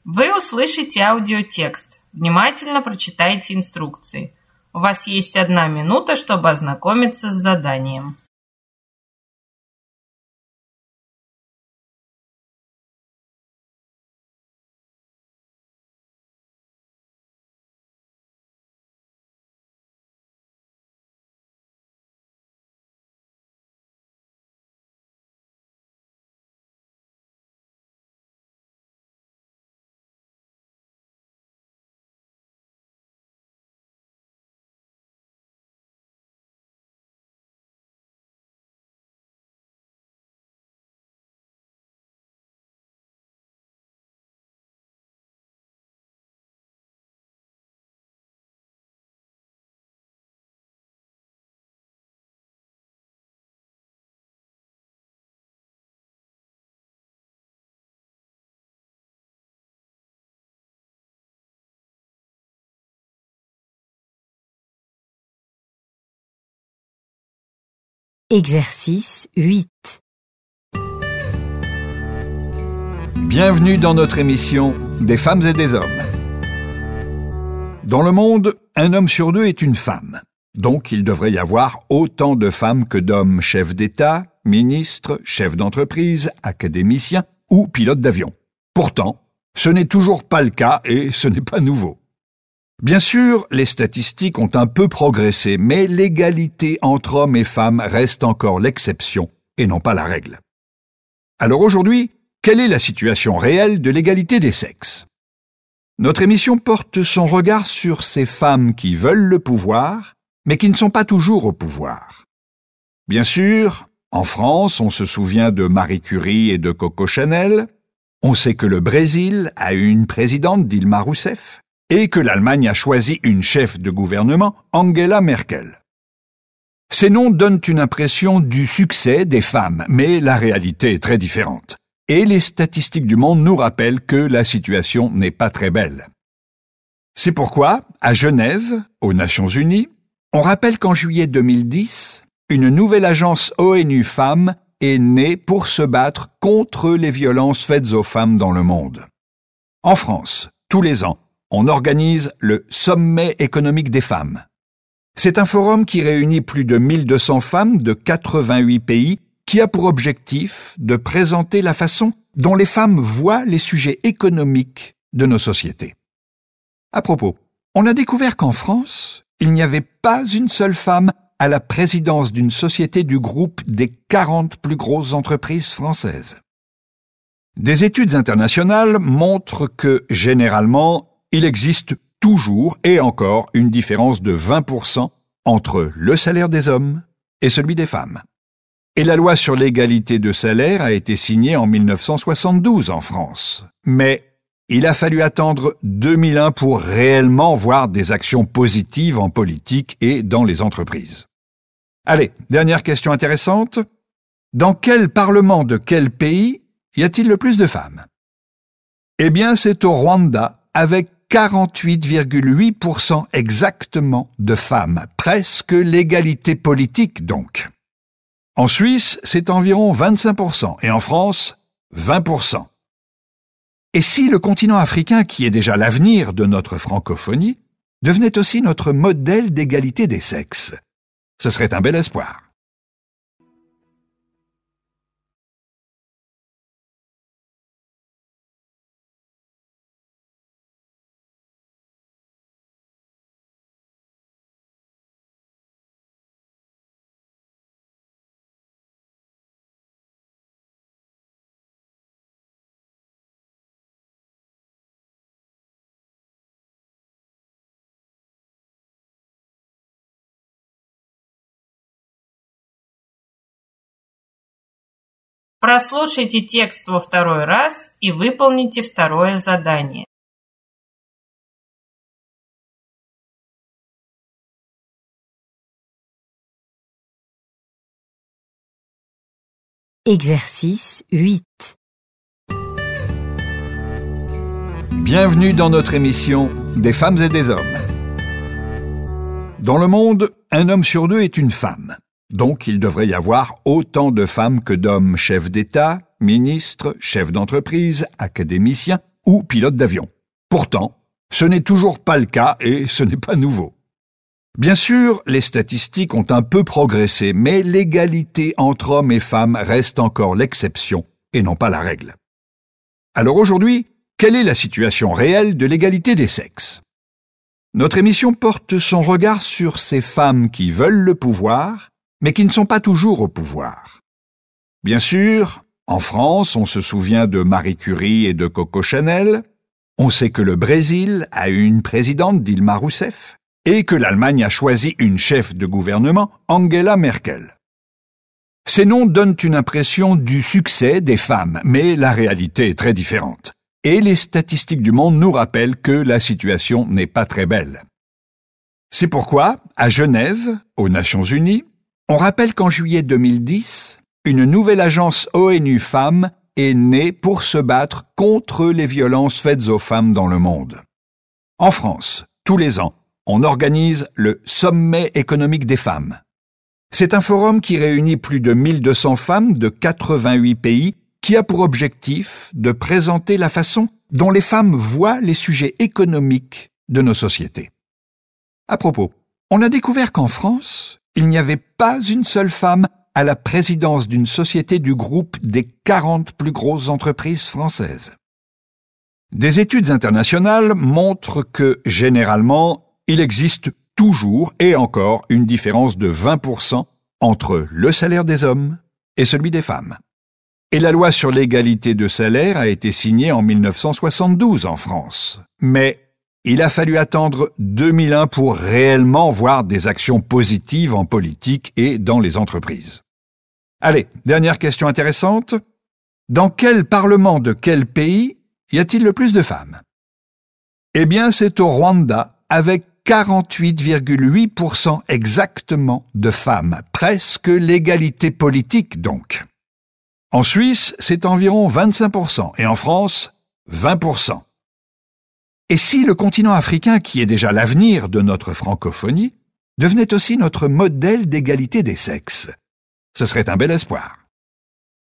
Вы услышите аудиотекст. Внимательно прочитайте инструкции. У вас есть 1 минута, чтобы ознакомиться с заданием. Exercice 8. Bienvenue dans notre émission Des femmes et des hommes. Dans le monde, un homme sur 2 est une femme. Donc il devrait y avoir autant de femmes que d'hommes chefs d'État, ministres, chefs d'entreprise, académiciens ou pilotes d'avion. Pourtant, ce n'est toujours pas le cas et ce n'est pas nouveau. Bien sûr, les statistiques ont un peu progressé, mais l'égalité entre hommes et femmes reste encore l'exception et non pas la règle. Alors aujourd'hui, quelle est la situation réelle de l'égalité des sexes ? Notre émission porte son regard sur ces femmes qui veulent le pouvoir, mais qui ne sont pas toujours au pouvoir. Bien sûr, en France, on se souvient de Marie Curie et de Coco Chanel. On sait que le Brésil a eu une présidente, Dilma Rousseff, et que l'Allemagne a choisi une chef de gouvernement, Angela Merkel. Ces noms donnent une impression du succès des femmes, mais la réalité est très différente. Et les statistiques du monde nous rappellent que la situation n'est pas très belle. C'est pourquoi, à Genève, aux Nations Unies, on rappelle qu'en juillet 2010, une nouvelle agence ONU Femmes est née pour se battre contre les violences faites aux femmes dans le monde. En France, tous les ans, on organise le Sommet économique des femmes. C'est un forum qui réunit plus de 1200 femmes de 88 pays qui a pour objectif de présenter la façon dont les femmes voient les sujets économiques de nos sociétés. À propos, on a découvert qu'en France, il n'y avait pas une seule femme à la présidence d'une société du groupe des 40 plus grosses entreprises françaises. Des études internationales montrent que, généralement, il existe toujours et encore une différence de 20% entre le salaire des hommes et celui des femmes. Et la loi sur l'égalité de salaire a été signée en 1972 en France. Mais il a fallu attendre 2001 pour réellement voir des actions positives en politique et dans les entreprises. Allez, dernière question intéressante. Dans quel parlement de quel pays y a-t-il le plus de femmes ? Eh bien, c'est au Rwanda, avec 48,8% exactement de femmes, presque l'égalité politique donc. En Suisse, c'est environ 25%, et en France, 20%. Et si le continent africain, qui est déjà l'avenir de notre francophonie, devenait aussi notre modèle d'égalité des sexes ? Ce serait un bel espoir. Прослушайте текст во 2 раз и выполните 2 задание. Exercice 8. Bienvenue dans notre émission Des femmes et des hommes. Dans le monde, un homme sur 2 est une femme. Donc il devrait y avoir autant de femmes que d'hommes chefs d'État, ministres, chefs d'entreprise, académiciens ou pilote d'avion. Pourtant, ce n'est toujours pas le cas et ce n'est pas nouveau. Bien sûr, les statistiques ont un peu progressé, mais l'égalité entre hommes et femmes reste encore l'exception et non pas la règle. Alors aujourd'hui, quelle est la situation réelle de l'égalité des sexes ? Notre émission porte son regard sur ces femmes qui veulent le pouvoir, mais qui ne sont pas toujours au pouvoir. Bien sûr, en France, on se souvient de Marie Curie et de Coco Chanel. On sait que le Brésil a eu une présidente, Dilma Rousseff, et que l'Allemagne a choisi une chef de gouvernement, Angela Merkel. Ces noms donnent une impression du succès des femmes, mais la réalité est très différente. Et les statistiques du monde nous rappellent que la situation n'est pas très belle. C'est pourquoi, à Genève, aux Nations Unies, on rappelle qu'en juillet 2010, une nouvelle agence ONU Femmes est née pour se battre contre les violences faites aux femmes dans le monde. En France, tous les ans, on organise le Sommet économique des femmes. C'est un forum qui réunit plus de 1200 femmes de 88 pays qui a pour objectif de présenter la façon dont les femmes voient les sujets économiques de nos sociétés. À propos, on a découvert qu'en France, il n'y avait pas une seule femme à la présidence d'une société du groupe des 40 plus grosses entreprises françaises. Des études internationales montrent que, généralement, il existe toujours et encore une différence de 20% entre le salaire des hommes et celui des femmes. Et la loi sur l'égalité de salaire a été signée en 1972 en France. Mais il a fallu attendre 2001 pour réellement voir des actions positives en politique et dans les entreprises. Allez, dernière question intéressante. Dans quel parlement de quel pays y a-t-il le plus de femmes ? Eh bien, c'est au Rwanda, avec 48,8% exactement de femmes, presque l'égalité politique donc. En Suisse, c'est environ 25%, et en France, 20%. Et si le continent africain, qui est déjà l'avenir de notre francophonie, devenait aussi notre modèle d'égalité des sexes ? Ce serait un bel espoir.